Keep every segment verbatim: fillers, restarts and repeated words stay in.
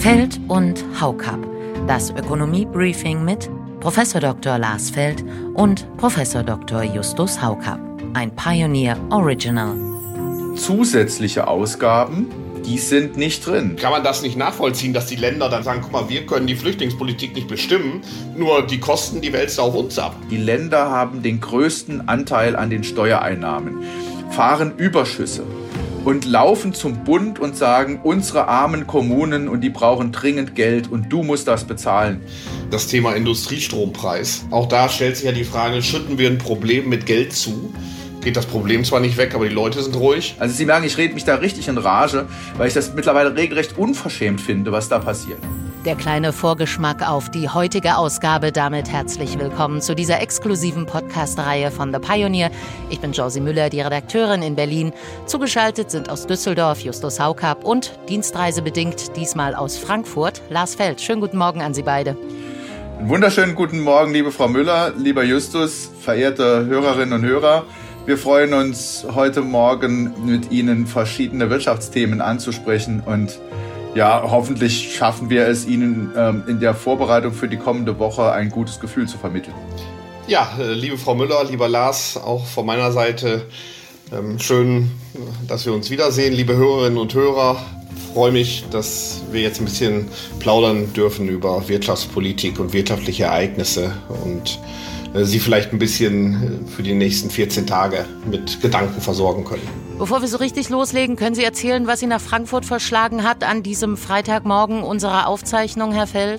Feld und Haukapp. Das Ökonomie-Briefing mit Professor Doktor Lars Feld und Professor Doktor Justus Haukapp. Ein Pioneer Original. Zusätzliche Ausgaben, die sind nicht drin. Kann man das nicht nachvollziehen, dass die Länder dann sagen, guck mal, wir können die Flüchtlingspolitik nicht bestimmen, nur die Kosten, die wälzt auf uns ab. Die Länder haben den größten Anteil an den Steuereinnahmen, fahren Überschüsse und laufen zum Bund und sagen, unsere armen Kommunen und die brauchen dringend Geld und du musst das bezahlen. Das Thema Industriestrompreis. Auch da stellt sich ja die Frage, schütten wir ein Problem mit Geld zu? Geht das Problem zwar nicht weg, aber die Leute sind ruhig. Also Sie merken, ich rede mich da richtig in Rage, weil ich das mittlerweile regelrecht unverschämt finde, was da passiert. Der kleine Vorgeschmack auf die heutige Ausgabe. Damit herzlich willkommen zu dieser exklusiven Podcast-Reihe von The Pioneer. Ich bin Josie Müller, die Redakteurin in Berlin. Zugeschaltet sind aus Düsseldorf Justus Haukapp und dienstreisebedingt diesmal aus Frankfurt Lars Feld. Schönen guten Morgen an Sie beide. Einen wunderschönen guten Morgen, liebe Frau Müller, lieber Justus, verehrte Hörerinnen und Hörer. Wir freuen uns, heute Morgen mit Ihnen verschiedene Wirtschaftsthemen anzusprechen und ja, hoffentlich schaffen wir es, Ihnen ähm, in der Vorbereitung für die kommende Woche ein gutes Gefühl zu vermitteln. Ja, äh, liebe Frau Müller, lieber Lars, auch von meiner Seite ähm, schön, dass wir uns wiedersehen. Liebe Hörerinnen und Hörer, freue mich, dass wir jetzt ein bisschen plaudern dürfen über Wirtschaftspolitik und wirtschaftliche Ereignisse und äh, Sie vielleicht ein bisschen für die nächsten vierzehn Tage mit Gedanken versorgen können. Bevor wir so richtig loslegen, können Sie erzählen, was Sie nach Frankfurt verschlagen hat an diesem Freitagmorgen unserer Aufzeichnung, Herr Feld?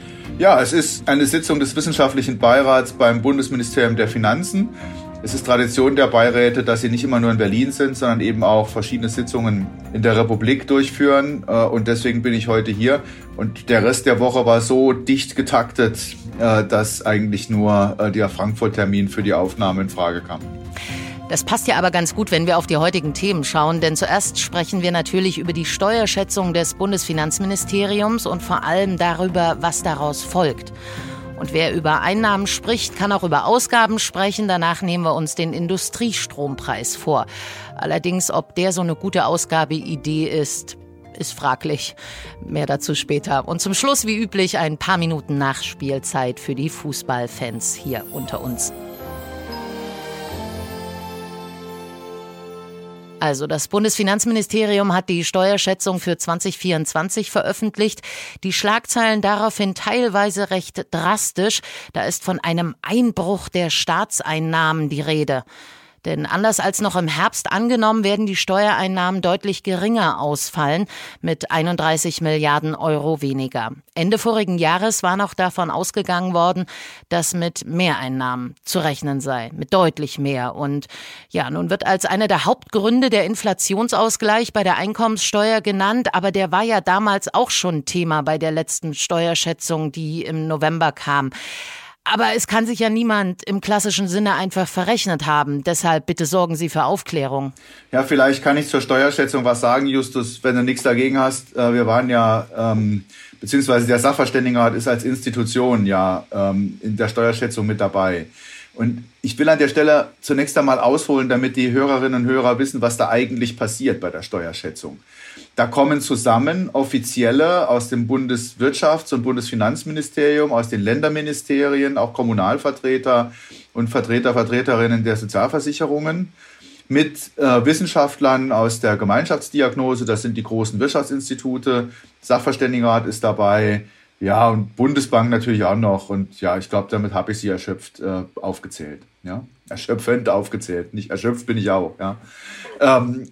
Ja, es ist eine Sitzung des Wissenschaftlichen Beirats beim Bundesministerium der Finanzen. Es ist Tradition der Beiräte, dass sie nicht immer nur in Berlin sind, sondern eben auch verschiedene Sitzungen in der Republik durchführen. Und deswegen bin ich heute hier. Und der Rest der Woche war so dicht getaktet, dass eigentlich nur der Frankfurt-Termin für die Aufnahme in Frage kam. Das passt ja aber ganz gut, wenn wir auf die heutigen Themen schauen, denn zuerst sprechen wir natürlich über die Steuerschätzung des Bundesfinanzministeriums und vor allem darüber, was daraus folgt. Und wer über Einnahmen spricht, kann auch über Ausgaben sprechen. Danach nehmen wir uns den Industriestrompreis vor. Allerdings, ob der so eine gute Ausgabeidee ist, ist fraglich. Mehr dazu später. Und zum Schluss, wie üblich, ein paar Minuten Nachspielzeit für die Fußballfans hier unter uns. Also das Bundesfinanzministerium hat die Steuerschätzung für zwanzig vierundzwanzig veröffentlicht. Die Schlagzeilen daraufhin teilweise recht drastisch. Da ist von einem Einbruch der Staatseinnahmen die Rede. Denn anders als noch im Herbst angenommen, werden die Steuereinnahmen deutlich geringer ausfallen, mit einunddreißig Milliarden Euro weniger. Ende vorigen Jahres war noch davon ausgegangen worden, dass mit Mehreinnahmen zu rechnen sei, mit deutlich mehr. Und ja, nun wird als einer der Hauptgründe der Inflationsausgleich bei der Einkommenssteuer genannt, aber der war ja damals auch schon Thema bei der letzten Steuerschätzung, die im November kam. Aber es kann sich ja niemand im klassischen Sinne einfach verrechnet haben. Deshalb bitte sorgen Sie für Aufklärung. Ja, vielleicht kann ich zur Steuerschätzung was sagen, Justus, wenn du nichts dagegen hast. Wir waren ja, ähm, beziehungsweise der Sachverständigenrat ist als Institution ja ähm, in der Steuerschätzung mit dabei. Und ich will an der Stelle zunächst einmal ausholen, damit die Hörerinnen und Hörer wissen, was da eigentlich passiert bei der Steuerschätzung. Da kommen zusammen Offizielle aus dem Bundeswirtschafts- und Bundesfinanzministerium, aus den Länderministerien, auch Kommunalvertreter und Vertreter, Vertreterinnen der Sozialversicherungen mit äh, Wissenschaftlern aus der Gemeinschaftsdiagnose, das sind die großen Wirtschaftsinstitute, Sachverständigenrat ist dabei, ja, und Bundesbank natürlich auch noch. Und ja, ich glaube, damit habe ich sie erschöpft äh, aufgezählt. Ja, erschöpfend aufgezählt. Nicht erschöpft bin ich auch. Ja, ähm,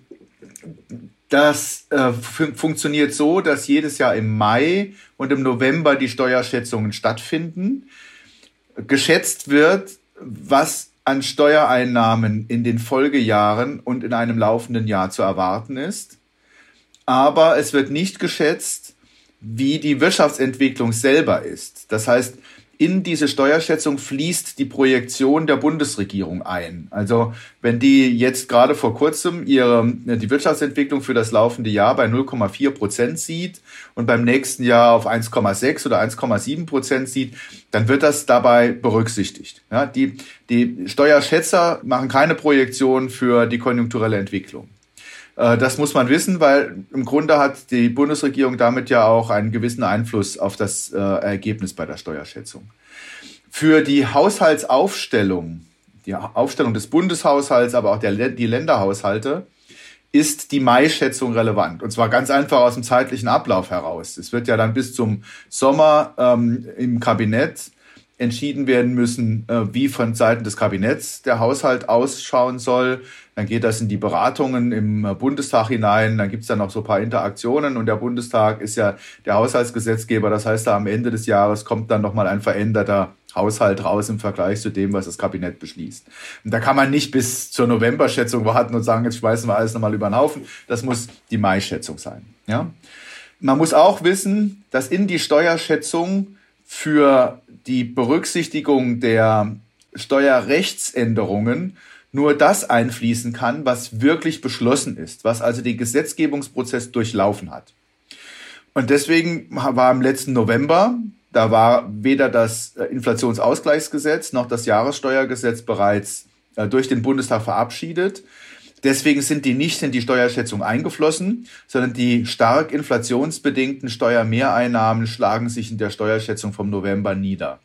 das äh, fun- funktioniert so, dass jedes Jahr im Mai und im November die Steuerschätzungen stattfinden. Geschätzt wird, was an Steuereinnahmen in den Folgejahren und in einem laufenden Jahr zu erwarten ist. Aber es wird nicht geschätzt, wie die Wirtschaftsentwicklung selber ist. Das heißt, in diese Steuerschätzung fließt die Projektion der Bundesregierung ein. Also wenn die jetzt gerade vor kurzem ihre, die Wirtschaftsentwicklung für das laufende Jahr bei null Komma vier Prozent sieht und beim nächsten Jahr auf eins Komma sechs oder eins Komma sieben Prozent sieht, dann wird das dabei berücksichtigt. Ja, die, die Steuerschätzer machen keine Projektion für die konjunkturelle Entwicklung. Das muss man wissen, weil im Grunde hat die Bundesregierung damit ja auch einen gewissen Einfluss auf das Ergebnis bei der Steuerschätzung. Für die Haushaltsaufstellung, die Aufstellung des Bundeshaushalts, aber auch der, die Länderhaushalte, ist die Mai-Schätzung relevant. Und zwar ganz einfach aus dem zeitlichen Ablauf heraus. Es wird ja dann bis zum Sommer ähm, im Kabinett entschieden werden müssen, äh, wie von Seiten des Kabinetts der Haushalt ausschauen soll. Dann geht das in die Beratungen im Bundestag hinein. Dann gibt's dann noch so ein paar Interaktionen. Und der Bundestag ist ja der Haushaltsgesetzgeber. Das heißt, da am Ende des Jahres kommt dann nochmal ein veränderter Haushalt raus im Vergleich zu dem, was das Kabinett beschließt. Und da kann man nicht bis zur November-Schätzung warten und sagen, jetzt schmeißen wir alles nochmal über den Haufen. Das muss die Mai-Schätzung sein. Ja? Man muss auch wissen, dass in die Steuerschätzung für die Berücksichtigung der Steuerrechtsänderungen nur das einfließen kann, was wirklich beschlossen ist, was also den Gesetzgebungsprozess durchlaufen hat. Und deswegen war im letzten November, da war weder das Inflationsausgleichsgesetz noch das Jahressteuergesetz bereits durch den Bundestag verabschiedet. Deswegen sind die nicht in die Steuerschätzung eingeflossen, sondern die stark inflationsbedingten Steuermehreinnahmen schlagen sich in der Steuerschätzung vom November nieder.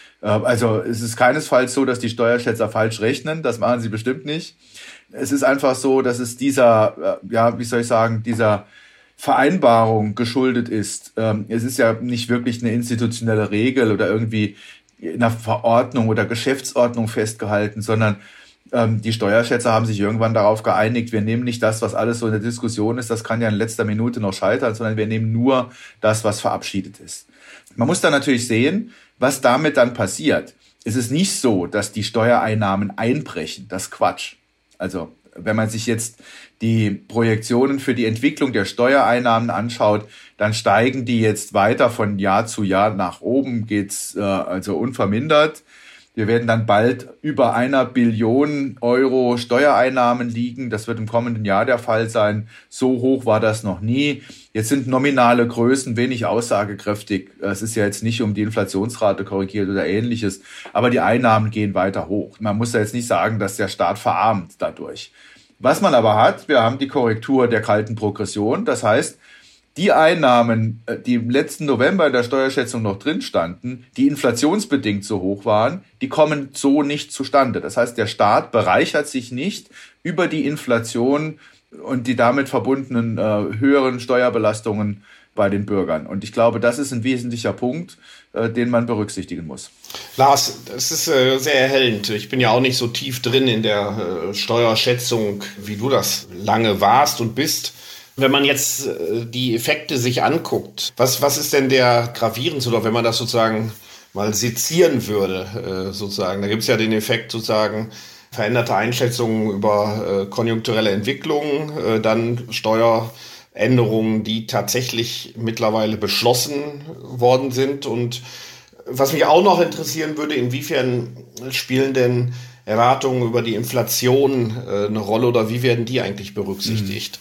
Also es ist keinesfalls so, dass die Steuerschätzer falsch rechnen, das machen sie bestimmt nicht. Es ist einfach so, dass es dieser, ja, wie soll ich sagen, dieser Vereinbarung geschuldet ist. Es ist ja nicht wirklich eine institutionelle Regel oder irgendwie in einer Verordnung oder Geschäftsordnung festgehalten, sondern die Steuerschätzer haben sich irgendwann darauf geeinigt, wir nehmen nicht das, was alles so in der Diskussion ist, das kann ja in letzter Minute noch scheitern, sondern wir nehmen nur das, was verabschiedet ist. Man muss dann natürlich sehen, was damit dann passiert. Es ist nicht so, dass die Steuereinnahmen einbrechen. Das ist Quatsch. Also wenn man sich jetzt die Projektionen für die Entwicklung der Steuereinnahmen anschaut, dann steigen die jetzt weiter von Jahr zu Jahr nach oben, geht's äh, also unvermindert. Wir werden dann bald über einer Billion Euro Steuereinnahmen liegen. Das wird im kommenden Jahr der Fall sein. So hoch war das noch nie. Jetzt sind nominale Größen wenig aussagekräftig. Es ist ja jetzt nicht um die Inflationsrate korrigiert oder Ähnliches. Aber die Einnahmen gehen weiter hoch. Man muss ja jetzt nicht sagen, dass der Staat verarmt dadurch. Was man aber hat, wir haben die Korrektur der kalten Progression. Das heißt, die Einnahmen, die im letzten November in der Steuerschätzung noch drin standen, die inflationsbedingt so hoch waren, die kommen so nicht zustande. Das heißt, der Staat bereichert sich nicht über die Inflation und die damit verbundenen äh, höheren Steuerbelastungen bei den Bürgern. Und ich glaube, das ist ein wesentlicher Punkt, äh, den man berücksichtigen muss. Lars, das ist äh, sehr erhellend. Ich bin ja auch nicht so tief drin in der äh, Steuerschätzung, wie du das lange warst und bist. Wenn man jetzt äh, die Effekte sich anguckt, was, was ist denn der gravierendste, oder wenn man das sozusagen mal sezieren würde, äh, sozusagen, da gibt es ja den Effekt sozusagen, veränderte Einschätzungen über äh, konjunkturelle Entwicklungen, äh, dann Steueränderungen, die tatsächlich mittlerweile beschlossen worden sind. Und was mich auch noch interessieren würde, inwiefern spielen denn Erwartungen über die Inflation äh, eine Rolle oder wie werden die eigentlich berücksichtigt? Mhm.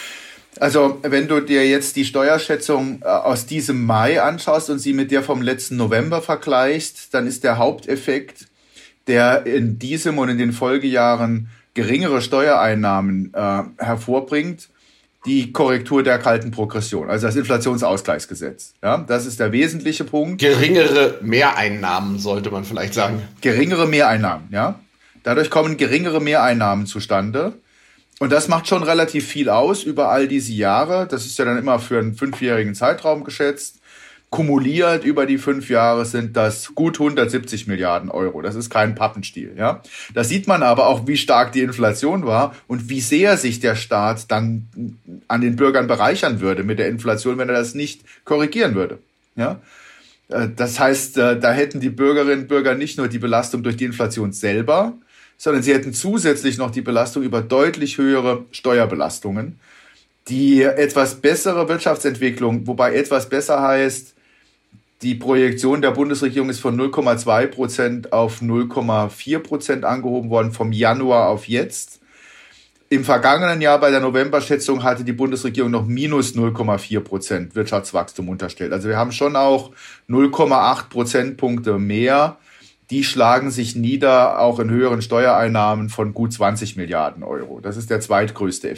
Also wenn du dir jetzt die Steuerschätzung aus diesem Mai anschaust und sie mit der vom letzten November vergleichst, dann ist der Haupteffekt, der in diesem und in den Folgejahren geringere Steuereinnahmen äh, hervorbringt, die Korrektur der kalten Progression, also das Inflationsausgleichsgesetz. Ja, das ist der wesentliche Punkt. Geringere Mehreinnahmen, sollte man vielleicht sagen. Geringere Mehreinnahmen, ja. Dadurch kommen geringere Mehreinnahmen zustande. Und das macht schon relativ viel aus über all diese Jahre. Das ist ja dann immer für einen fünfjährigen Zeitraum geschätzt. Kumuliert über die fünf Jahre sind das gut hundertsiebzig Milliarden Euro. Das ist kein Pappenstiel, ja. Da sieht man aber auch, wie stark die Inflation war und wie sehr sich der Staat dann an den Bürgern bereichern würde mit der Inflation, wenn er das nicht korrigieren würde, ja. Das heißt, da hätten die Bürgerinnen und Bürger nicht nur die Belastung durch die Inflation selber, sondern sie hätten zusätzlich noch die Belastung über deutlich höhere Steuerbelastungen. Die etwas bessere Wirtschaftsentwicklung, wobei etwas besser heißt, die Projektion der Bundesregierung ist von null Komma zwei Prozent auf null Komma vier Prozent angehoben worden, vom Januar auf jetzt. Im vergangenen Jahr bei der November-Schätzung hatte die Bundesregierung noch minus null Komma vier Prozent Wirtschaftswachstum unterstellt. Also wir haben schon auch null Komma acht Prozentpunkte mehr. Die schlagen sich nieder, auch in höheren Steuereinnahmen von gut zwanzig Milliarden Euro. Das ist der zweitgrößte Effekt.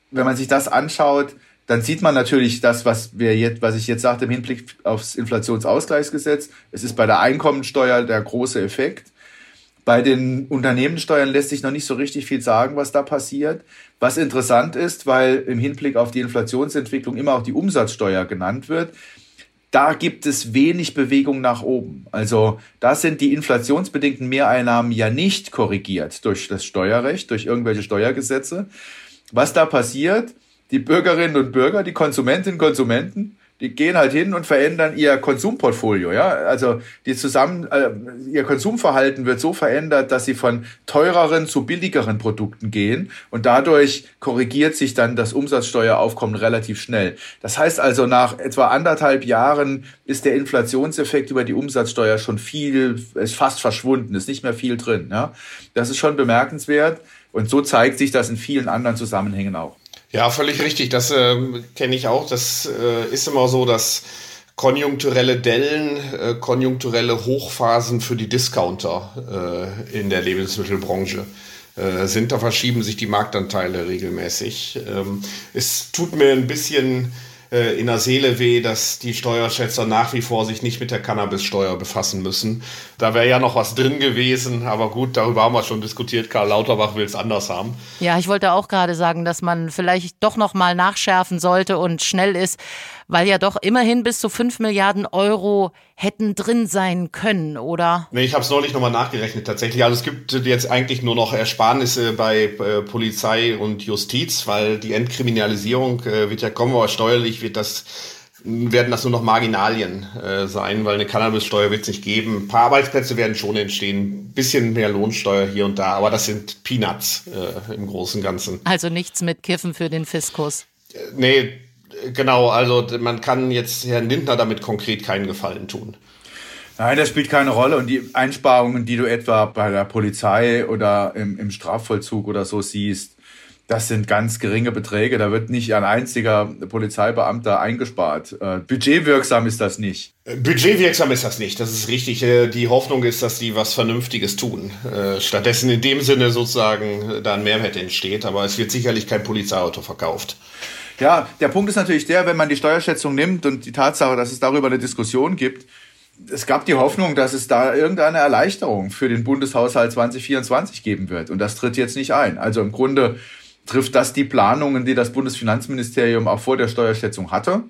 wenn man sich das anschaut, dann sieht man natürlich das, was wir jetzt, was ich jetzt sagte im Hinblick aufs Inflationsausgleichsgesetz. Es ist bei der Einkommensteuer der große Effekt. Bei den Unternehmenssteuern lässt sich noch nicht so richtig viel sagen, was da passiert. Was interessant ist, weil im Hinblick auf die Inflationsentwicklung immer auch die Umsatzsteuer genannt wird, da gibt es wenig Bewegung nach oben. Also da sind die inflationsbedingten Mehreinnahmen ja nicht korrigiert durch das Steuerrecht, durch irgendwelche Steuergesetze. Was da passiert, die Bürgerinnen und Bürger, die Konsumentinnen und Konsumenten, die gehen halt hin und verändern ihr Konsumportfolio, ja. Also die zusammen, äh, ihr Konsumverhalten wird so verändert, dass sie von teureren zu billigeren Produkten gehen und dadurch korrigiert sich dann das Umsatzsteueraufkommen relativ schnell. Das heißt also, nach etwa anderthalb Jahren ist der Inflationseffekt über die Umsatzsteuer schon viel, ist fast verschwunden, ist nicht mehr viel drin, ja. Das ist schon bemerkenswert und so zeigt sich das in vielen anderen Zusammenhängen auch. Ja, völlig richtig. Das äh, kenne ich auch. Das äh, ist immer so, dass konjunkturelle Dellen, äh, konjunkturelle Hochphasen für die Discounter äh, in der Lebensmittelbranche äh, sind. Da verschieben sich die Marktanteile regelmäßig. Ähm, es tut mir ein bisschen äh, in der Seele weh, dass die Steuerschätzer nach wie vor sich nicht mit der Cannabissteuer befassen müssen. Da wäre ja noch was drin gewesen, aber gut, darüber haben wir schon diskutiert. Karl Lauterbach will es anders haben. Ja, ich wollte auch gerade sagen, dass man vielleicht doch noch mal nachschärfen sollte und schnell ist, weil ja doch immerhin bis zu fünf Milliarden Euro hätten drin sein können, oder? Nee, ich habe es neulich nochmal nachgerechnet tatsächlich. Also es gibt jetzt eigentlich nur noch Ersparnisse bei äh, Polizei und Justiz, weil die Entkriminalisierung äh, wird ja kommen, aber steuerlich wird das, werden das nur noch Marginalien äh, sein, weil eine Cannabissteuer wird es nicht geben. Ein paar Arbeitsplätze werden schon entstehen, ein bisschen mehr Lohnsteuer hier und da, aber das sind Peanuts äh, im Großen und Ganzen. Also nichts mit Kiffen für den Fiskus? Äh, nee, genau, also man kann jetzt Herrn Lindner damit konkret keinen Gefallen tun. Nein, das spielt keine Rolle. Und die Einsparungen, die du etwa bei der Polizei oder im, im Strafvollzug oder so siehst, das sind ganz geringe Beträge. Da wird nicht ein einziger Polizeibeamter eingespart. Äh, budgetwirksam ist das nicht. Budgetwirksam ist das nicht, das ist richtig. Die Hoffnung ist, dass die was Vernünftiges tun. Äh, stattdessen in dem Sinne sozusagen da ein Mehrwert entsteht. Aber es wird sicherlich kein Polizeiauto verkauft. Ja, der Punkt ist natürlich der, wenn man die Steuerschätzung nimmt und die Tatsache, dass es darüber eine Diskussion gibt, es gab die Hoffnung, dass es da irgendeine Erleichterung für den Bundeshaushalt zwanzig vierundzwanzig geben wird. Und das tritt jetzt nicht ein. Also im Grunde trifft das die Planungen, die das Bundesfinanzministerium auch vor der Steuerschätzung hatte,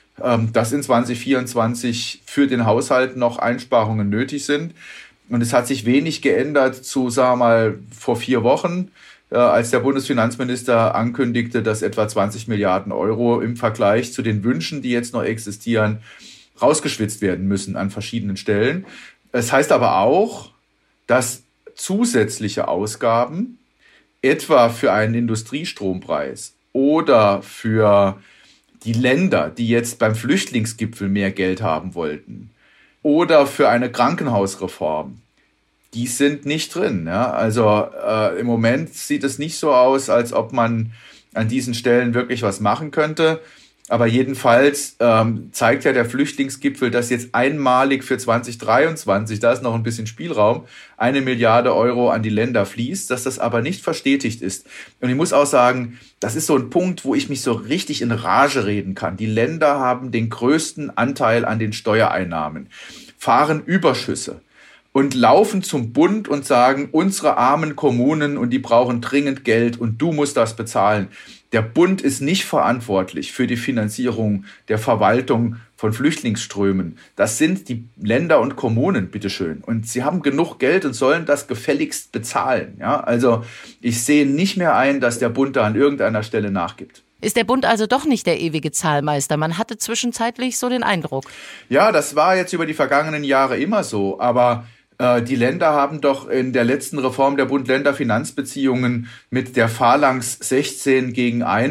dass in zwanzig vierundzwanzig für den Haushalt noch Einsparungen nötig sind. Und es hat sich wenig geändert zu, sagen wir mal, vor vier Wochen, als der Bundesfinanzminister ankündigte, dass etwa zwanzig Milliarden Euro im Vergleich zu den Wünschen, die jetzt noch existieren, rausgeschwitzt werden müssen an verschiedenen Stellen. Es heißt aber auch, dass zusätzliche Ausgaben, etwa für einen Industriestrompreis oder für die Länder, die jetzt beim Flüchtlingsgipfel mehr Geld haben wollten, oder für eine Krankenhausreform, die sind nicht drin. Ja? Also äh, im Moment sieht es nicht so aus, als ob man an diesen Stellen wirklich was machen könnte. Aber jedenfalls ähm, zeigt ja der Flüchtlingsgipfel, dass jetzt einmalig für zwanzig dreiundzwanzig, da ist noch ein bisschen Spielraum, eine Milliarde Euro an die Länder fließt, dass das aber nicht verstetigt ist. Und ich muss auch sagen, das ist so ein Punkt, wo ich mich so richtig in Rage reden kann. Die Länder haben den größten Anteil an den Steuereinnahmen, fahren Überschüsse und laufen zum Bund und sagen, unsere armen Kommunen und die brauchen dringend Geld und du musst das bezahlen. Der Bund ist nicht verantwortlich für die Finanzierung der Verwaltung von Flüchtlingsströmen. Das sind die Länder und Kommunen, bitteschön. Und sie haben genug Geld und sollen das gefälligst bezahlen. Ja, also ich sehe nicht mehr ein, dass der Bund da an irgendeiner Stelle nachgibt. Ist der Bund also doch nicht der ewige Zahlmeister? Man hatte zwischenzeitlich so den Eindruck. Ja, das war jetzt über die vergangenen Jahre immer so. Aber die Länder haben doch in der letzten Reform der Bund-Länder-Finanzbeziehungen mit der Phalanx sechzehn gegen einen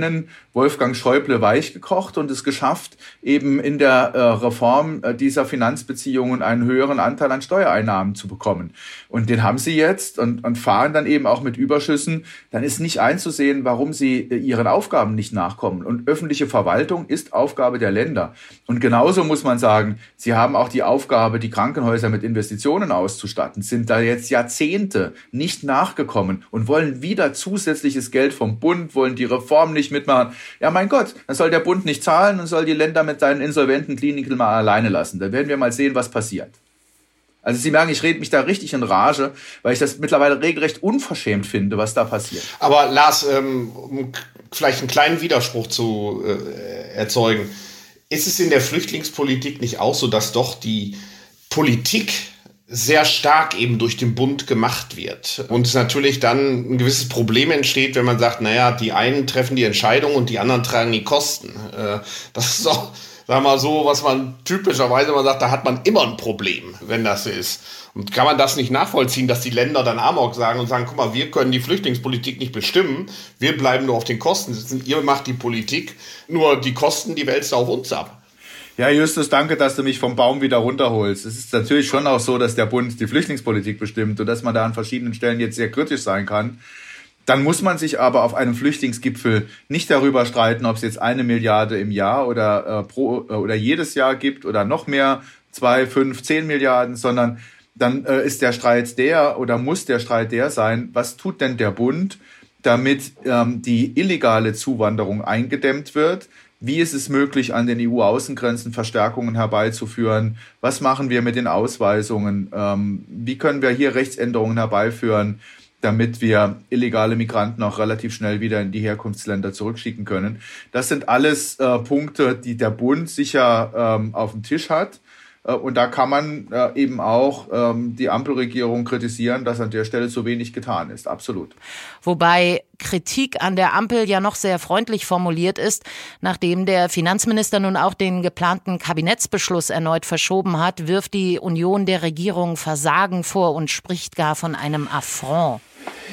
Wolfgang Schäuble weichgekocht und es geschafft, eben in der äh, Reform äh, dieser Finanzbeziehungen einen höheren Anteil an Steuereinnahmen zu bekommen. Und den haben sie jetzt und, und fahren dann eben auch mit Überschüssen. Dann ist nicht einzusehen, warum sie äh, ihren Aufgaben nicht nachkommen. Und öffentliche Verwaltung ist Aufgabe der Länder. Und genauso muss man sagen, sie haben auch die Aufgabe, die Krankenhäuser mit Investitionen auszustatten, sind da jetzt Jahrzehnte nicht nachgekommen und wollen wieder zusätzliches Geld vom Bund, wollen die Reform nicht mitmachen. Ja, mein Gott, dann soll der Bund nicht zahlen und soll die Länder mit seinen insolventen Kliniken mal alleine lassen. Da werden wir mal sehen, was passiert. Also Sie merken, ich rede mich da richtig in Rage, weil ich das mittlerweile regelrecht unverschämt finde, was da passiert. Aber Lars, ähm, um vielleicht einen kleinen Widerspruch zu äh, erzeugen, ist es in der Flüchtlingspolitik nicht auch so, dass doch die Politik sehr stark eben durch den Bund gemacht wird und es natürlich dann ein gewisses Problem entsteht, wenn man sagt, naja, die einen treffen die Entscheidung und die anderen tragen die Kosten. Äh, das ist doch, sagen wir mal so, was man typischerweise immer sagt, da hat man immer ein Problem, wenn das so ist. Und kann man das nicht nachvollziehen, dass die Länder dann Amok sagen und sagen, guck mal, wir können die Flüchtlingspolitik nicht bestimmen, wir bleiben nur auf den Kosten sitzen, ihr macht die Politik, nur die Kosten, die wälzt auf uns ab. Ja, Justus, danke, dass du mich vom Baum wieder runterholst. Es ist natürlich schon auch so, dass der Bund die Flüchtlingspolitik bestimmt und dass man da an verschiedenen Stellen jetzt sehr kritisch sein kann. Dann muss man sich aber auf einem Flüchtlingsgipfel nicht darüber streiten, ob es jetzt eine Milliarde im Jahr oder äh, pro äh, oder jedes Jahr gibt oder noch mehr, zwei, fünf, zehn Milliarden, sondern dann äh, ist der Streit der oder muss der Streit der sein, was tut denn der Bund, damit ähm, die illegale Zuwanderung eingedämmt wird? Wie ist es möglich, an den E U-Außengrenzen Verstärkungen herbeizuführen? Was machen wir mit den Ausweisungen? Ähm, wie können wir hier Rechtsänderungen herbeiführen, damit wir illegale Migranten auch relativ schnell wieder in die Herkunftsländer zurückschicken können? Das sind alles äh, Punkte, die der Bund sicher ähm, auf dem Tisch hat. Äh, und da kann man äh, eben auch ähm, die Ampelregierung kritisieren, dass an der Stelle zu wenig getan ist. Absolut. Wobei Kritik an der Ampel ja noch sehr freundlich formuliert ist, nachdem der Finanzminister nun auch den geplanten Kabinettsbeschluss erneut verschoben hat, wirft die Union der Regierung Versagen vor und spricht gar von einem Affront.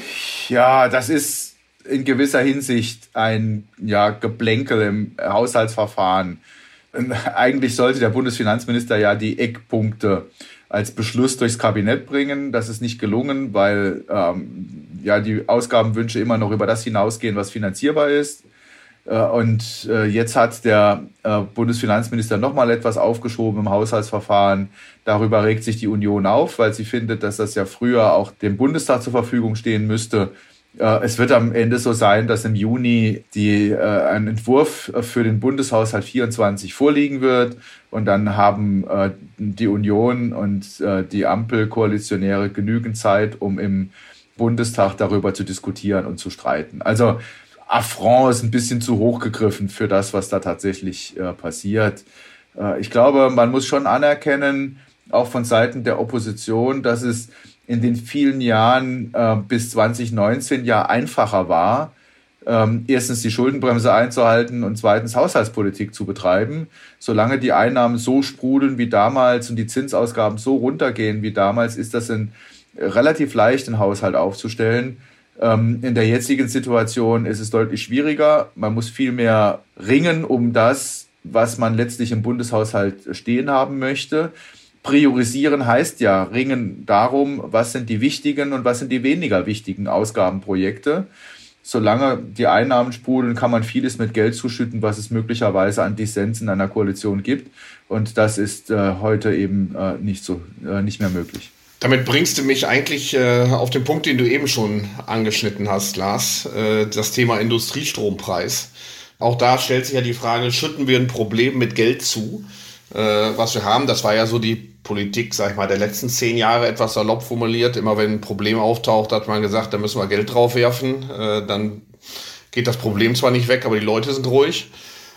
Ja, das ist in gewisser Hinsicht ein ja, Geplänkel im Haushaltsverfahren. Eigentlich sollte der Bundesfinanzminister ja die Eckpunkte als Beschluss durchs Kabinett bringen. Das ist nicht gelungen, weil ähm, ja die Ausgabenwünsche immer noch über das hinausgehen, was finanzierbar ist. Äh, und äh, jetzt hat der äh, Bundesfinanzminister nochmal etwas aufgeschoben im Haushaltsverfahren. Darüber regt sich die Union auf, weil sie findet, dass das ja früher auch dem Bundestag zur Verfügung stehen müsste. Äh, es wird am Ende so sein, dass im Juni die, äh, ein Entwurf für den Bundeshaushalt vierundzwanzig vorliegen wird. Und dann haben äh, die Union und äh, die Ampelkoalitionäre genügend Zeit, um im Bundestag darüber zu diskutieren und zu streiten. Also Affront ist ein bisschen zu hoch gegriffen für das, was da tatsächlich äh, passiert. Äh, ich glaube, man muss schon anerkennen, auch von Seiten der Opposition, dass es in den vielen Jahren äh, bis zwanzig neunzehn ja einfacher war, ähm, erstens die Schuldenbremse einzuhalten und zweitens Haushaltspolitik zu betreiben. Solange die Einnahmen so sprudeln wie damals und die Zinsausgaben so runtergehen wie damals, ist das ein, äh, relativ leicht, den Haushalt aufzustellen. Ähm, in der jetzigen Situation ist es deutlich schwieriger. Man muss viel mehr ringen um das, was man letztlich im Bundeshaushalt stehen haben möchte. Priorisieren heißt ja ringen darum, was sind die wichtigen und was sind die weniger wichtigen Ausgabenprojekte. Solange die Einnahmen sprudeln, kann man vieles mit Geld zuschütten, was es möglicherweise an Dissens in einer Koalition gibt. Und das ist äh, heute eben äh, nicht so, äh, nicht mehr möglich. Damit bringst du mich eigentlich äh, auf den Punkt, den du eben schon angeschnitten hast, Lars, äh, das Thema Industriestrompreis. Auch da stellt sich ja die Frage, schütten wir ein Problem mit Geld zu, äh, was wir haben? Das war ja so die Politik, sag ich mal, der letzten zehn Jahre etwas salopp formuliert. Immer wenn ein Problem auftaucht, hat man gesagt, da müssen wir Geld drauf werfen. Äh, dann geht das Problem zwar nicht weg, aber die Leute sind ruhig.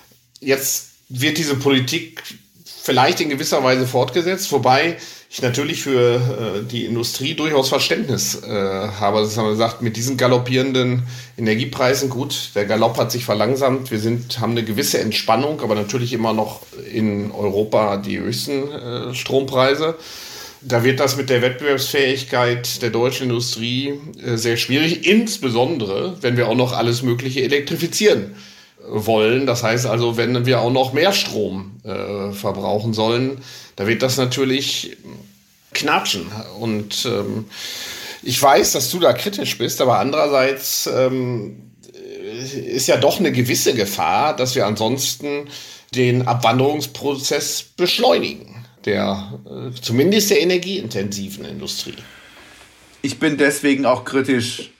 Jetzt wird diese Politik vielleicht in gewisser Weise fortgesetzt, wobei ich natürlich für äh, die Industrie durchaus Verständnis äh, habe. Das haben wir gesagt, mit diesen galoppierenden Energiepreisen, gut, der Galopp hat sich verlangsamt. Wir sind, haben eine gewisse Entspannung, aber natürlich immer noch in Europa die höchsten äh, Strompreise. Da wird das mit der Wettbewerbsfähigkeit der deutschen Industrie äh, sehr schwierig, insbesondere wenn wir auch noch alles Mögliche elektrifizieren wollen. Das heißt also, wenn wir auch noch mehr Strom äh, verbrauchen sollen, da wird das natürlich knatschen. Und ähm, ich weiß, dass du da kritisch bist, aber andererseits ähm, ist ja doch eine gewisse Gefahr, dass wir ansonsten den Abwanderungsprozess beschleunigen, der äh, zumindest der energieintensiven Industrie. Ich bin deswegen auch kritisch,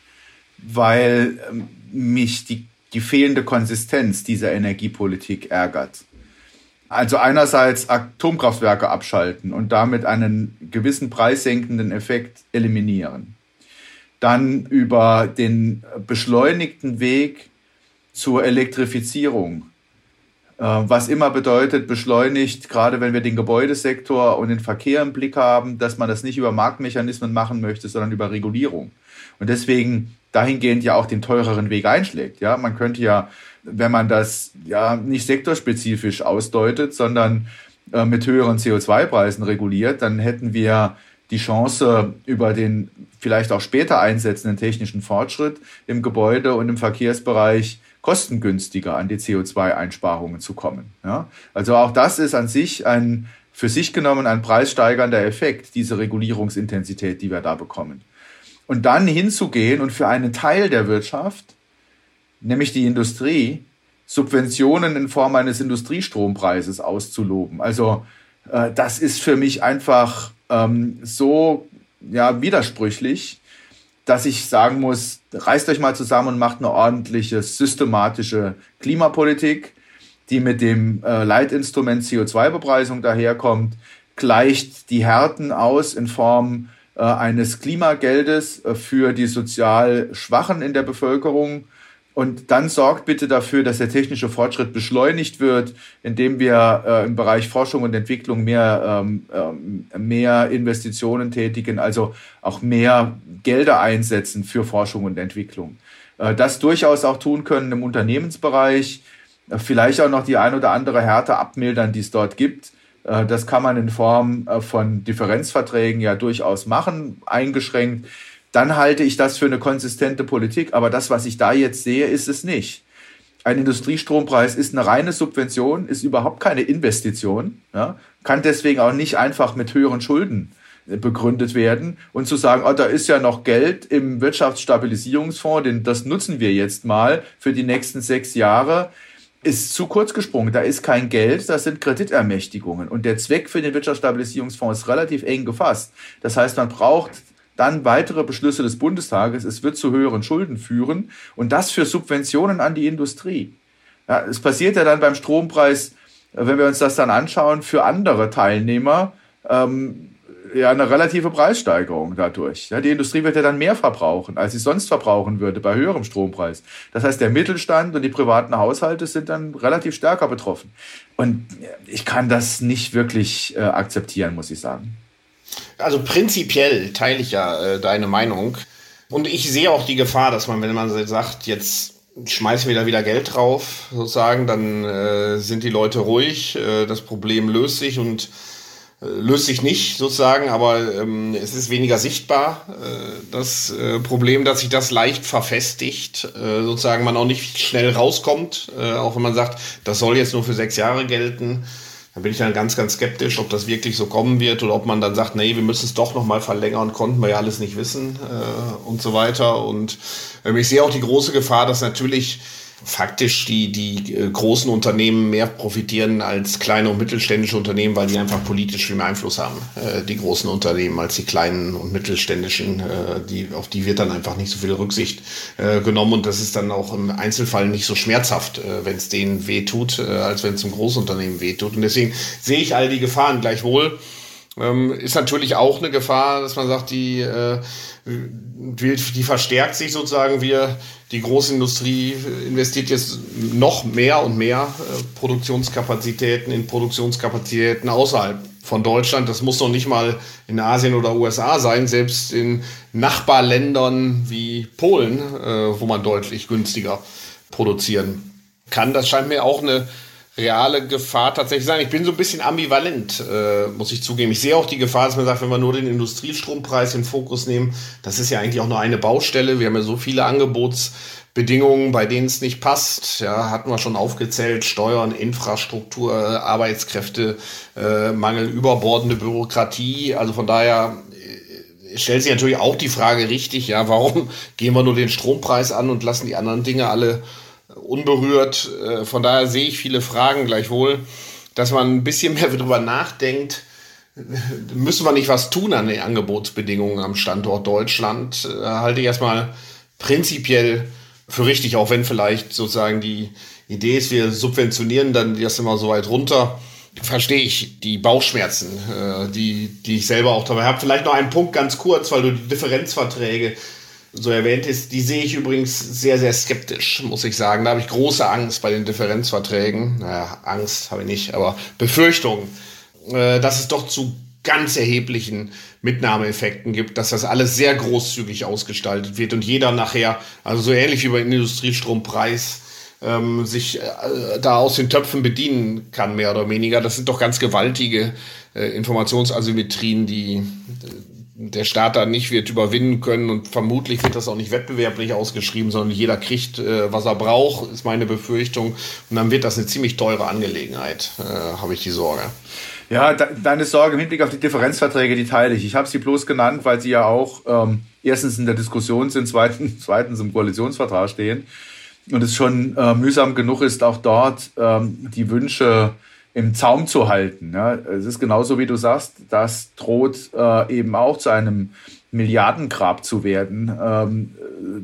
weil ähm, mich die, die fehlende Konsistenz dieser Energiepolitik ärgert. Also einerseits Atomkraftwerke abschalten und damit einen gewissen preissenkenden Effekt eliminieren. Dann über den beschleunigten Weg zur Elektrifizierung, was immer bedeutet, beschleunigt, gerade wenn wir den Gebäudesektor und den Verkehr im Blick haben, dass man das nicht über Marktmechanismen machen möchte, sondern über Regulierung. Und deswegen dahingehend ja auch den teureren Weg einschlägt. Ja, man könnte ja, wenn man das ja nicht sektorspezifisch ausdeutet, sondern äh, mit höheren C O zwei Preisen reguliert, dann hätten wir die Chance, über den vielleicht auch später einsetzenden technischen Fortschritt im Gebäude- und im Verkehrsbereich kostengünstiger an die C O zwei Einsparungen zu kommen. Ja? Also auch das ist an sich ein, für sich genommen ein preissteigernder Effekt, diese Regulierungsintensität, die wir da bekommen. Und dann hinzugehen und für einen Teil der Wirtschaft, nämlich die Industrie, Subventionen in Form eines Industriestrompreises auszuloben. Also äh, das ist für mich einfach ähm, so ja, widersprüchlich, dass ich sagen muss, reißt euch mal zusammen und macht eine ordentliche, systematische Klimapolitik, die mit dem äh, Leitinstrument C O zwei Bepreisung daherkommt, gleicht die Härten aus in Form äh, eines Klimageldes äh, für die sozial Schwachen in der Bevölkerung. Und dann sorgt bitte dafür, dass der technische Fortschritt beschleunigt wird, indem wir äh, im Bereich Forschung und Entwicklung mehr, ähm, äh, mehr Investitionen tätigen, also auch mehr Gelder einsetzen für Forschung und Entwicklung. Äh, das durchaus auch tun können im Unternehmensbereich, äh, vielleicht auch noch die ein oder andere Härte abmildern, die es dort gibt. Äh, das kann man in Form äh, von Differenzverträgen ja durchaus machen, eingeschränkt. Dann halte ich das für eine konsistente Politik. Aber das, was ich da jetzt sehe, ist es nicht. Ein Industriestrompreis ist eine reine Subvention, ist überhaupt keine Investition, ja, kann deswegen auch nicht einfach mit höheren Schulden begründet werden. Und zu sagen, oh, da ist ja noch Geld im Wirtschaftsstabilisierungsfonds, denn das nutzen wir jetzt mal für die nächsten sechs Jahre, ist zu kurz gesprungen. Da ist kein Geld, das sind Kreditermächtigungen. Und der Zweck für den Wirtschaftsstabilisierungsfonds ist relativ eng gefasst. Das heißt, man braucht dann weitere Beschlüsse des Bundestages, es wird zu höheren Schulden führen und das für Subventionen an die Industrie. Ja, es passiert ja dann beim Strompreis, wenn wir uns das dann anschauen, für andere Teilnehmer ähm, ja eine relative Preissteigerung dadurch. Ja, die Industrie wird ja dann mehr verbrauchen, als sie sonst verbrauchen würde bei höherem Strompreis. Das heißt, der Mittelstand und die privaten Haushalte sind dann relativ stärker betroffen. Und ich kann das nicht wirklich äh, akzeptieren, muss ich sagen. Also prinzipiell teile ich ja äh, deine Meinung. Und ich sehe auch die Gefahr, dass man, wenn man sagt, jetzt schmeißen wir da wieder Geld drauf, sozusagen, dann äh, sind die Leute ruhig, äh, das Problem löst sich und äh, löst sich nicht, sozusagen, aber ähm, es ist weniger sichtbar, äh, das äh, Problem, dass sich das leicht verfestigt, äh, sozusagen man auch nicht schnell rauskommt, äh, auch wenn man sagt, das soll jetzt nur für sechs Jahre gelten. Da bin ich dann ganz, ganz skeptisch, ob das wirklich so kommen wird oder ob man dann sagt, nee, wir müssen es doch noch mal verlängern, konnten wir ja alles nicht wissen äh, und so weiter. Und äh, ich sehe auch die große Gefahr, dass natürlich faktisch die, die äh, großen Unternehmen mehr profitieren als kleine und mittelständische Unternehmen, weil die einfach politisch viel mehr Einfluss haben, äh, die großen Unternehmen, als die kleinen und mittelständischen. Äh, die, auf die wird dann einfach nicht so viel Rücksicht äh, genommen und das ist dann auch im Einzelfall nicht so schmerzhaft, äh, wenn es denen weh tut, äh, als wenn es einem Großunternehmen weh tut. Und deswegen sehe ich all die Gefahren gleichwohl. Ähm, ist natürlich auch eine Gefahr, dass man sagt, die, äh, die, die verstärkt sich sozusagen. Wir, die Großindustrie investiert jetzt noch mehr und mehr äh, Produktionskapazitäten in Produktionskapazitäten außerhalb von Deutschland. Das muss noch nicht mal in Asien oder U S A sein, selbst in Nachbarländern wie Polen, äh, wo man deutlich günstiger produzieren kann. Das scheint mir auch eine reale Gefahr tatsächlich sein. Ich bin so ein bisschen ambivalent, äh, muss ich zugeben. Ich sehe auch die Gefahr, dass man sagt, wenn wir nur den Industriestrompreis in den Fokus nehmen, das ist ja eigentlich auch nur eine Baustelle. Wir haben ja so viele Angebotsbedingungen, bei denen es nicht passt. Ja, hatten wir schon aufgezählt: Steuern, Infrastruktur, Arbeitskräfte, äh, Mangel, überbordende Bürokratie. Also von daher äh, stellt sich natürlich auch die Frage richtig, ja, warum gehen wir nur den Strompreis an und lassen die anderen Dinge alle unberührt. Von daher sehe ich viele Fragen gleichwohl, dass man ein bisschen mehr darüber nachdenkt, müssen wir nicht was tun an den Angebotsbedingungen am Standort Deutschland, halte ich erstmal prinzipiell für richtig, auch wenn vielleicht sozusagen die Idee ist, wir subventionieren dann das immer so weit runter. Verstehe ich die Bauchschmerzen, die, die ich selber auch dabei habe. Vielleicht noch einen Punkt ganz kurz, weil du die Differenzverträge so erwähnt ist, die sehe ich übrigens sehr, sehr skeptisch, muss ich sagen. Da habe ich große Angst bei den Differenzverträgen. Naja, Angst habe ich nicht, aber Befürchtung, äh, dass es doch zu ganz erheblichen Mitnahmeeffekten gibt, dass das alles sehr großzügig ausgestaltet wird und jeder nachher, also so ähnlich wie beim Industriestrompreis, ähm, sich äh, da aus den Töpfen bedienen kann, mehr oder weniger. Das sind doch ganz gewaltige äh, Informationsasymmetrien, die der Staat da nicht wird überwinden können, und vermutlich wird das auch nicht wettbewerblich ausgeschrieben, sondern jeder kriegt, äh, was er braucht, ist meine Befürchtung. Und dann wird das eine ziemlich teure Angelegenheit, äh, habe ich die Sorge. Ja, de- deine Sorge im Hinblick auf die Differenzverträge, die teile ich. Ich habe sie bloß genannt, weil sie ja auch ähm, erstens in der Diskussion sind, zweitens, zweitens im Koalitionsvertrag stehen. Und es schon äh, mühsam genug ist, auch dort ähm, die Wünsche im Zaum zu halten. Ja, es ist genauso, wie du sagst, das droht äh, eben auch zu einem Milliardengrab zu werden. Ähm,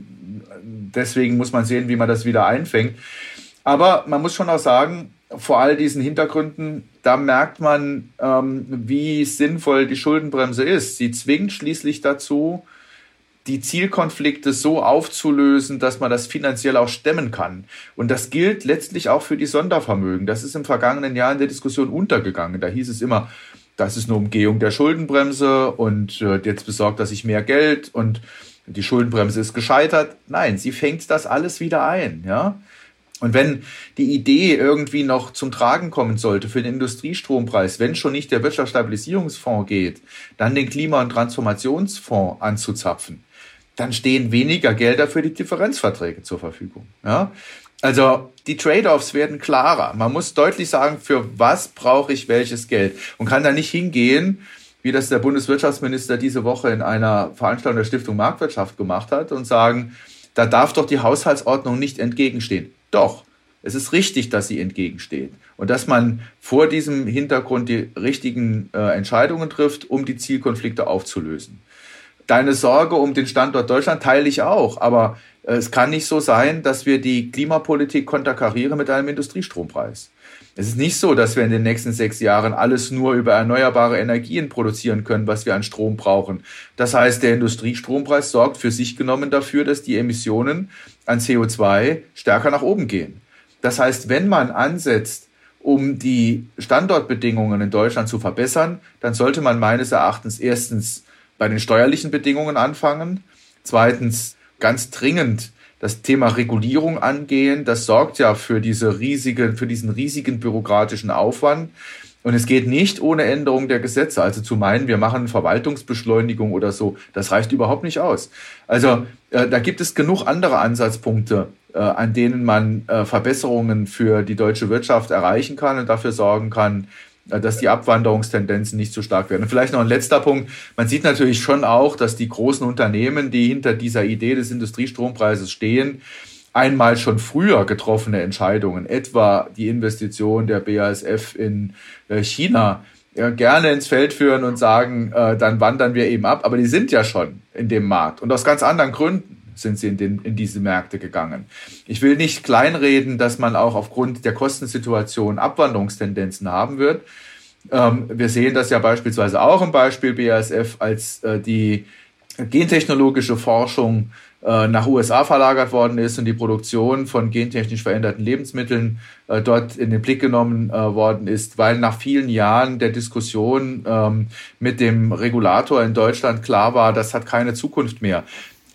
deswegen muss man sehen, wie man das wieder einfängt. Aber man muss schon auch sagen, vor all diesen Hintergründen, da merkt man, ähm, wie sinnvoll die Schuldenbremse ist. Sie zwingt schließlich dazu, die Zielkonflikte so aufzulösen, dass man das finanziell auch stemmen kann. Und das gilt letztlich auch für die Sondervermögen. Das ist im vergangenen Jahr in der Diskussion untergegangen. Da hieß es immer, das ist eine Umgehung der Schuldenbremse und äh, jetzt besorgt er sich mehr Geld und die Schuldenbremse ist gescheitert. Nein, sie fängt das alles wieder ein, ja. Und wenn die Idee irgendwie noch zum Tragen kommen sollte für den Industriestrompreis, wenn schon nicht der Wirtschaftsstabilisierungsfonds geht, dann den Klima- und Transformationsfonds anzuzapfen, dann stehen weniger Gelder für die Differenzverträge zur Verfügung. Ja? Also die Trade-offs werden klarer. Man muss deutlich sagen, für was brauche ich welches Geld, und kann da nicht hingehen, wie das der Bundeswirtschaftsminister diese Woche in einer Veranstaltung der Stiftung Marktwirtschaft gemacht hat, und sagen, da darf doch die Haushaltsordnung nicht entgegenstehen. Doch, es ist richtig, dass sie entgegensteht und dass man vor diesem Hintergrund die richtigen äh, Entscheidungen trifft, um die Zielkonflikte aufzulösen. Deine Sorge um den Standort Deutschland teile ich auch, aber äh, es kann nicht so sein, dass wir die Klimapolitik konterkarieren mit einem Industriestrompreis. Es ist nicht so, dass wir in den nächsten sechs Jahren alles nur über erneuerbare Energien produzieren können, was wir an Strom brauchen. Das heißt, der Industriestrompreis sorgt für sich genommen dafür, dass die Emissionen an C O zwei stärker nach oben gehen. Das heißt, wenn man ansetzt, um die Standortbedingungen in Deutschland zu verbessern, dann sollte man meines Erachtens erstens bei den steuerlichen Bedingungen anfangen, zweitens ganz dringend das Thema Regulierung angehen. Das sorgt ja für diese riesige, für diesen riesigen bürokratischen Aufwand. Und es geht nicht ohne Änderung der Gesetze. Also zu meinen, wir machen Verwaltungsbeschleunigung oder so, das reicht überhaupt nicht aus. Also äh, da gibt es genug andere Ansatzpunkte, äh, an denen man äh, Verbesserungen für die deutsche Wirtschaft erreichen kann und dafür sorgen kann, äh, dass die Abwanderungstendenzen nicht so stark werden. Und vielleicht noch ein letzter Punkt. Man sieht natürlich schon auch, dass die großen Unternehmen, die hinter dieser Idee des Industriestrompreises stehen, einmal schon früher getroffene Entscheidungen, etwa die Investition der B A S F in China, ja, gerne ins Feld führen und sagen, äh, dann wandern wir eben ab. Aber die sind ja schon in dem Markt. Und aus ganz anderen Gründen sind sie in, den, in diese Märkte gegangen. Ich will nicht kleinreden, dass man auch aufgrund der Kostensituation Abwanderungstendenzen haben wird. Ähm, wir sehen das ja beispielsweise auch im Beispiel B A S F, als äh, die gentechnologische Forschung äh, nach U S A verlagert worden ist und die Produktion von gentechnisch veränderten Lebensmitteln äh, dort in den Blick genommen äh, worden ist, weil nach vielen Jahren der Diskussion ähm, mit dem Regulator in Deutschland klar war, das hat keine Zukunft mehr.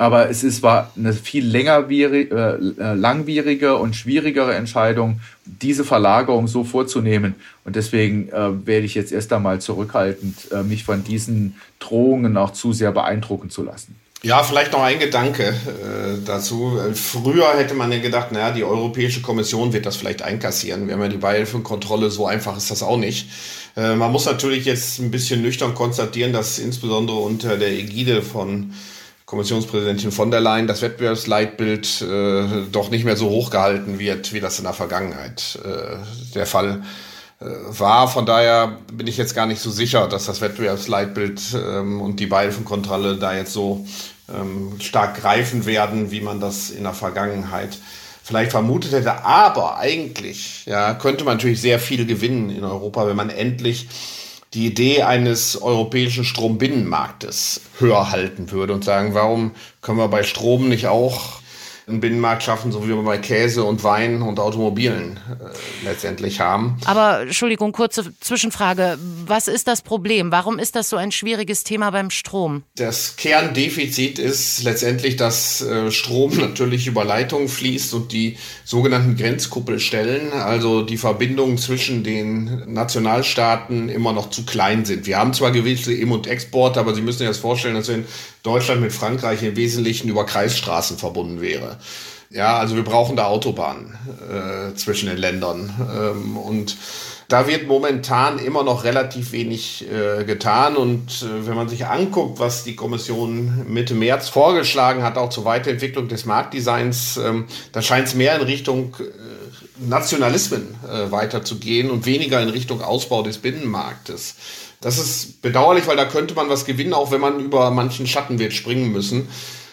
Aber es ist, war eine viel längerwierige, äh, langwierige und schwierigere Entscheidung, diese Verlagerung so vorzunehmen. Und deswegen äh, werde ich jetzt erst einmal zurückhaltend, äh, mich von diesen Drohungen auch zu sehr beeindrucken zu lassen. Ja, vielleicht noch ein Gedanke äh, dazu. Früher hätte man ja gedacht, naja, die Europäische Kommission wird das vielleicht einkassieren. Wir haben ja die Beihilfenkontrolle, so einfach ist das auch nicht. Äh, man muss natürlich jetzt ein bisschen nüchtern konstatieren, dass insbesondere unter der Ägide von Kommissionspräsidentin von der Leyen das Wettbewerbsleitbild äh, doch nicht mehr so hoch gehalten wird, wie das in der Vergangenheit äh, der Fall äh, war. Von daher bin ich jetzt gar nicht so sicher, dass das Wettbewerbsleitbild ähm, und die Beihilfenkontrolle da jetzt so ähm, stark greifen werden, wie man das in der Vergangenheit vielleicht vermutet hätte. Aber eigentlich ja, könnte man natürlich sehr viel gewinnen in Europa, wenn man endlich die Idee eines europäischen Strombinnenmarktes höher halten würde und sagen, warum können wir bei Strom nicht auch einen Binnenmarkt schaffen, so wie wir bei Käse und Wein und Automobilen äh, letztendlich haben. Aber, Entschuldigung, kurze Zwischenfrage. Was ist das Problem? Warum ist das so ein schwieriges Thema beim Strom? Das Kerndefizit ist letztendlich, dass äh, Strom natürlich über Leitungen fließt und die sogenannten Grenzkuppelstellen, also die Verbindungen zwischen den Nationalstaaten, immer noch zu klein sind. Wir haben zwar gewisse Im- und Exporte, aber Sie müssen sich das vorstellen, dass wir in Deutschland mit Frankreich im Wesentlichen über Kreisstraßen verbunden wäre. Ja, also wir brauchen da Autobahnen äh, zwischen den Ländern. Ähm, und da wird momentan immer noch relativ wenig äh, getan. Und äh, wenn man sich anguckt, was die Kommission Mitte März vorgeschlagen hat, auch zur Weiterentwicklung des Marktdesigns, ähm, da scheint es mehr in Richtung äh, Nationalismen äh, weiterzugehen und weniger in Richtung Ausbau des Binnenmarktes. Das ist bedauerlich, weil da könnte man was gewinnen, auch wenn man über manchen Schatten wird springen müssen.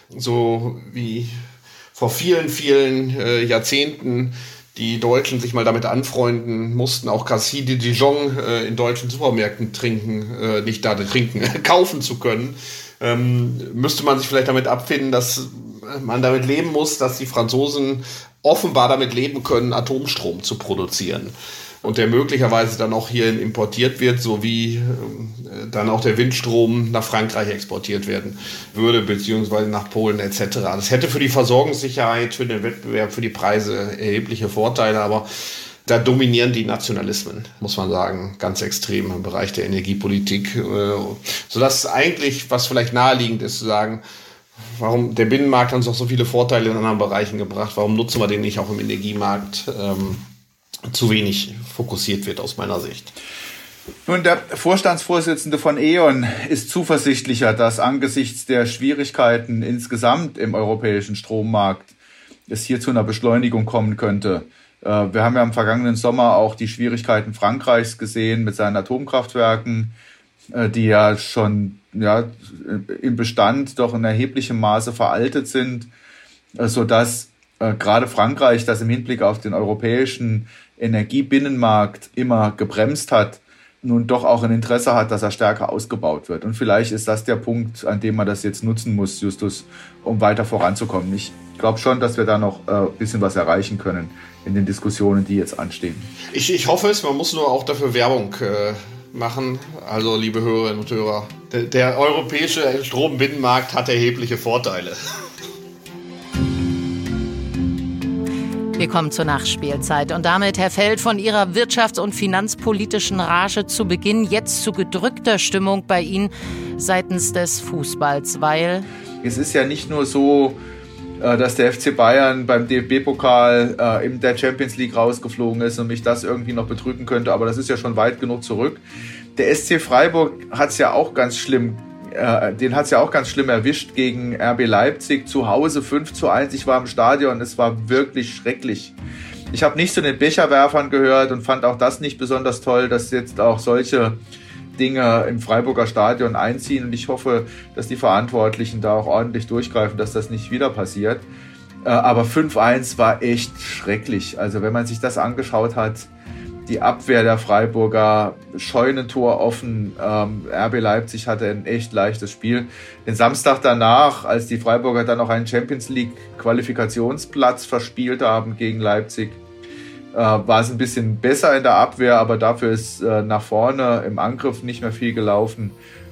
So wie vor vielen, vielen äh, Jahrzehnten die Deutschen sich mal damit anfreunden mussten, auch Cassis de Dijon äh, in deutschen Supermärkten trinken, äh, nicht da trinken, kaufen zu können, ähm, müsste man sich vielleicht damit abfinden, dass man damit leben muss, dass die Franzosen offenbar damit leben können, Atomstrom zu produzieren. Und der möglicherweise dann auch hierhin importiert wird, sowie äh, dann auch der Windstrom nach Frankreich exportiert werden würde, beziehungsweise nach Polen et cetera. Das hätte für die Versorgungssicherheit, für den Wettbewerb, für die Preise erhebliche Vorteile, aber da dominieren die Nationalismen, muss man sagen, ganz extrem im Bereich der Energiepolitik. Äh, sodass eigentlich, was vielleicht naheliegend ist, zu sagen, warum der Binnenmarkt hat uns auch so viele Vorteile in anderen Bereichen gebracht, warum nutzen wir den nicht auch im Energiemarkt? Ähm, zu wenig fokussiert wird aus meiner Sicht. Nun, der Vorstandsvorsitzende von E.ON ist zuversichtlicher, dass angesichts der Schwierigkeiten insgesamt im europäischen Strommarkt es hier zu einer Beschleunigung kommen könnte. Wir haben ja im vergangenen Sommer auch die Schwierigkeiten Frankreichs gesehen mit seinen Atomkraftwerken, die ja schon ja, im Bestand doch in erheblichem Maße veraltet sind, sodass gerade Frankreich, das im Hinblick auf den europäischen Energiebinnenmarkt immer gebremst hat, nun doch auch ein Interesse hat, dass er stärker ausgebaut wird. Und vielleicht ist das der Punkt, an dem man das jetzt nutzen muss, Justus, um weiter voranzukommen. Ich glaube schon, dass wir da noch ein äh, bisschen was erreichen können in den Diskussionen, die jetzt anstehen. Ich, ich hoffe es, man muss nur auch dafür Werbung äh, machen. Also, liebe Hörerinnen und Hörer, der, der europäische Strombinnenmarkt hat erhebliche Vorteile. Wir kommen zur Nachspielzeit und damit, Herr Feld, von Ihrer wirtschafts- und finanzpolitischen Rage zu Beginn jetzt zu gedrückter Stimmung bei Ihnen seitens des Fußballs, weil... Es ist ja nicht nur so, dass der F C Bayern beim D F B-Pokal in der Champions League rausgeflogen ist und mich das irgendwie noch betrügen könnte, aber das ist ja schon weit genug zurück. Der S C Freiburg hat es ja auch ganz schlimm Den hat es ja auch ganz schlimm erwischt gegen R B Leipzig. Zu Hause fünf zu eins. Ich war im Stadion. Es war wirklich schrecklich. Ich habe nicht zu den Becherwerfern gehört und fand auch das nicht besonders toll, dass jetzt auch solche Dinge im Freiburger Stadion einziehen. Und ich hoffe, dass die Verantwortlichen da auch ordentlich durchgreifen, dass das nicht wieder passiert. Aber fünf eins war echt schrecklich. Also wenn man sich das angeschaut hat, die Abwehr der Freiburger, Scheunentor offen. Ähm, R B Leipzig hatte ein echt leichtes Spiel. Den Samstag danach, als die Freiburger dann noch einen Champions League Qualifikationsplatz verspielt haben gegen Leipzig, äh, war es ein bisschen besser in der Abwehr, aber dafür ist äh, nach vorne im Angriff nicht mehr viel gelaufen.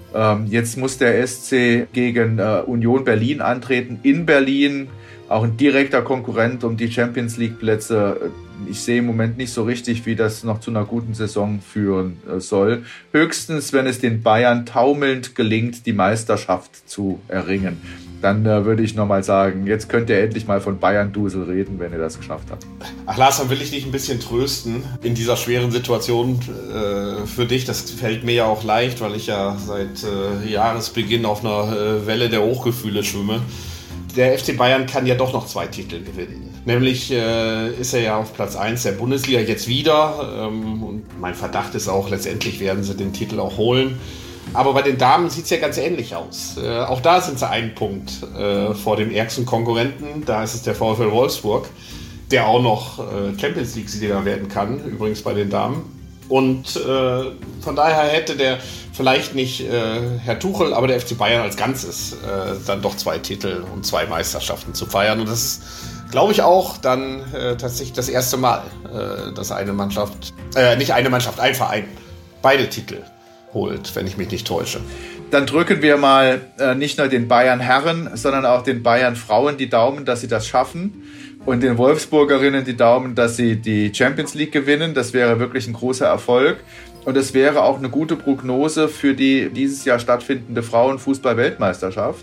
Ähm, jetzt muss der S C gegen äh, Union Berlin antreten, in Berlin, auch ein direkter Konkurrent um die Champions League Plätze. Ich sehe im Moment nicht so richtig, wie das noch zu einer guten Saison führen äh, soll. Höchstens, wenn es den Bayern taumelnd gelingt, die Meisterschaft zu erringen. Dann äh, würde ich nochmal sagen, jetzt könnt ihr endlich mal von Bayern-Dusel reden, wenn ihr das geschafft habt. Ach Lars, dann will ich dich ein bisschen trösten in dieser schweren Situation äh, für dich. Das fällt mir ja auch leicht, weil ich ja seit äh, Jahresbeginn auf einer äh, Welle der Hochgefühle schwimme. Der F C Bayern kann ja doch noch zwei Titel gewinnen. Nämlich äh, ist er ja auf Platz eins der Bundesliga jetzt wieder. Ähm, und mein Verdacht ist auch, letztendlich werden sie den Titel auch holen. Aber bei den Damen sieht es ja ganz ähnlich aus. Äh, auch da sind sie einen Punkt äh, vor dem ärgsten Konkurrenten. Da ist es der VfL Wolfsburg, der auch noch äh, Champions League-Sieger werden kann, übrigens bei den Damen. Und äh, von daher hätte der vielleicht nicht äh, Herr Tuchel, aber der F C Bayern als Ganzes äh, dann doch zwei Titel und zwei Meisterschaften zu feiern. Und das ist, glaube ich, auch dann äh, tatsächlich das erste Mal, äh, dass eine Mannschaft, äh, nicht eine Mannschaft, ein Verein, beide Titel holt, wenn ich mich nicht täusche. Dann drücken wir mal äh, nicht nur den Bayern Herren, sondern auch den Bayern Frauen die Daumen, dass sie das schaffen. Und den Wolfsburgerinnen die Daumen, dass sie die Champions League gewinnen. Das wäre wirklich ein großer Erfolg. Und es wäre auch eine gute Prognose für die dieses Jahr stattfindende Frauenfußball-Weltmeisterschaft,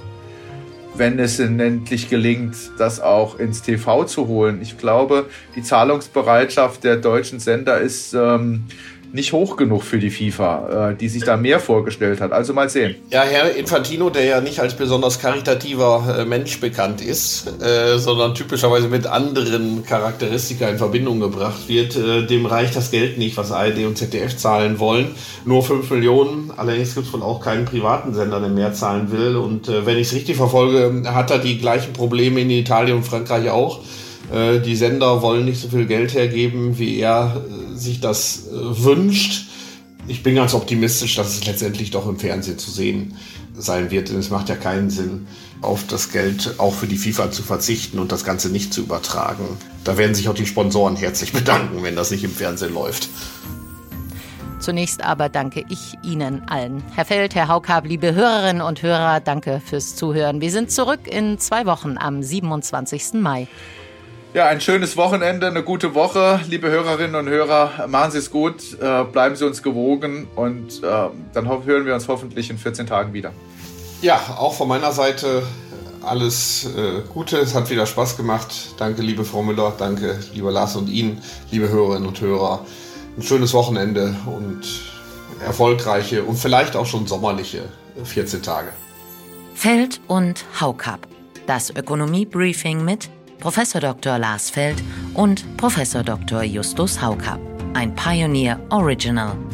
wenn es ihnen endlich gelingt, das auch ins T V zu holen. Ich glaube, die Zahlungsbereitschaft der deutschen Sender ist ähm, nicht hoch genug für die FIFA, äh, die sich da mehr vorgestellt hat. Also mal sehen. Ja, Herr Infantino, der ja nicht als besonders karitativer äh, Mensch bekannt ist, äh, sondern typischerweise mit anderen Charakteristika in Verbindung gebracht wird, äh, dem reicht das Geld nicht, was A R D und Z D F zahlen wollen. Nur fünf Millionen. Allerdings gibt es wohl auch keinen privaten Sender, der mehr zahlen will. Und äh, wenn ich es richtig verfolge, hat er die gleichen Probleme in Italien und Frankreich auch. Äh, die Sender wollen nicht so viel Geld hergeben, wie er äh, sich das äh, wünscht. Ich bin ganz optimistisch, dass es letztendlich doch im Fernsehen zu sehen sein wird. Denn es macht ja keinen Sinn, auf das Geld auch für die FIFA zu verzichten und das Ganze nicht zu übertragen. Da werden sich auch die Sponsoren herzlich bedanken, wenn das nicht im Fernsehen läuft. Zunächst aber danke ich Ihnen allen. Herr Feld, Herr Haukapp, liebe Hörerinnen und Hörer, danke fürs Zuhören. Wir sind zurück in zwei Wochen am siebenundzwanzigsten Mai. Ja, ein schönes Wochenende, eine gute Woche. Liebe Hörerinnen und Hörer, machen Sie es gut, äh, bleiben Sie uns gewogen und äh, dann ho- hören wir uns hoffentlich in vierzehn Tagen wieder. Ja, auch von meiner Seite alles äh, Gute. Es hat wieder Spaß gemacht. Danke, liebe Frau Müller, danke, lieber Lars und Ihnen, liebe Hörerinnen und Hörer. Ein schönes Wochenende und erfolgreiche und vielleicht auch schon sommerliche vierzehn Tage. Feld und Haukapp. Das Ökonomie-Briefing mit Professor Doktor Lars Feld und Professor Doktor Justus Haukapp. Ein Pioneer Original.